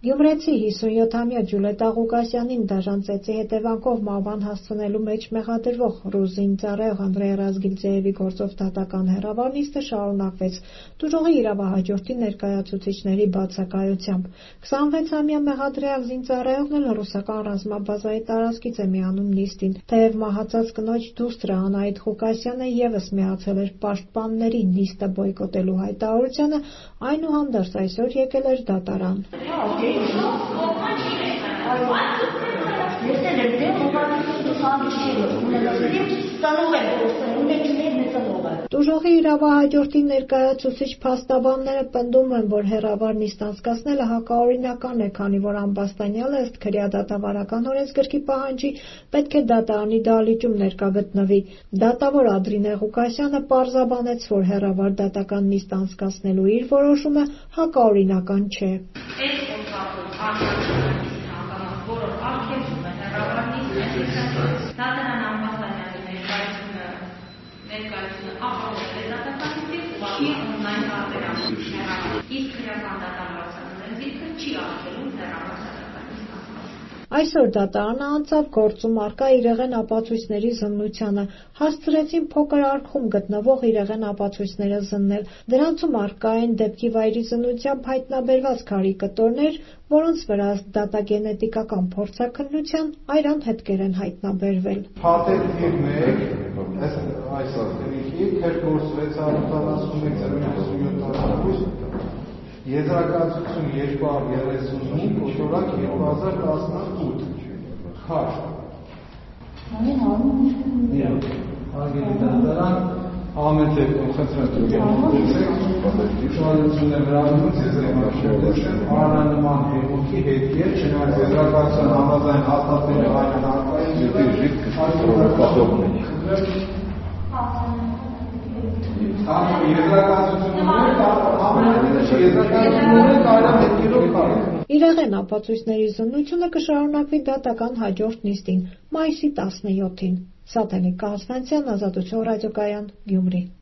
Գյումրեցի 57-ամյա Ջուլիետա Ղուկասյանին դաժան ծեծի հետևանքով մահվան հասցնելու մեջ մեղադրվող ռուս զինծառայող Անդրեյ Ռազգիլձեևի գործով դատական հեռավար նիստը շարունակվեց տուժողի իրավահաջորդի ներկայացուցիչների բացակայությամբ։ 26-ամյա մեղադրյալ զինծառայողն էլ ռուսական ռազմաբազայի տարածքից է միանում նիստին, թեև մահացած կնոջ դուստրը Անահիտ Ղուկասյանը ևս միացել էր պաշտպանների նիստը բոյկոտելու հայտարարությանը, այնուհանդերձ այսօր եկել էր դատարան։ Տուժողի իրավահաջորդի ներկայացուցիչ փաստաբանները պնդում են, որ հեռավար նիստ անցկացնելը հակաօրինական է, քանի որ ամբաստանյալը ըստ քրեադատավարական օրենսգրքի պահանջի պետք է դատարանի դահլիճում ներկա գտնվի։ Դատավոր Ադրինե Ղուկասյանը պարզաբանեց, որ հեռավար դատական նիստ անցկացնելու իր որոշումը հակաօրինական չէ։ Այսօր դատարանը անցավ գործում առկա իրեղեն ապացույցների զննությանը, հասցրեցին փոքր արխում գտնվող իրեղեն ապացույցները զննել, դրանցում առկա են դեպքի վայրի զննությամբ հայտնաբերված քարի կտորներ, որոնց վրա ըստ դատագենետիկական փորձաքննության այրան հետքեր են հայտնաբերվել։ Փաթեթ 1 այս արտերիքի քերգորս 641 թվականից Եզրակացություն 235, օտորակ 2018, քար։ Հարգելի դատարան, ամենտեղ ուշադրություն եմ հրավիրում եզրակացության անանման հեղուկի հետքեր, չնայած եզրակացության համաձայն հաստատվել է այն Իրեղեն ապացույցների զննությունը կշարունակվի դատական հաջորդ նիստին՝ մայիսի 17-ին։ Սաթենիկ Կահասվանցյան, Ազատություն ռադիոկայան, Գյումրի։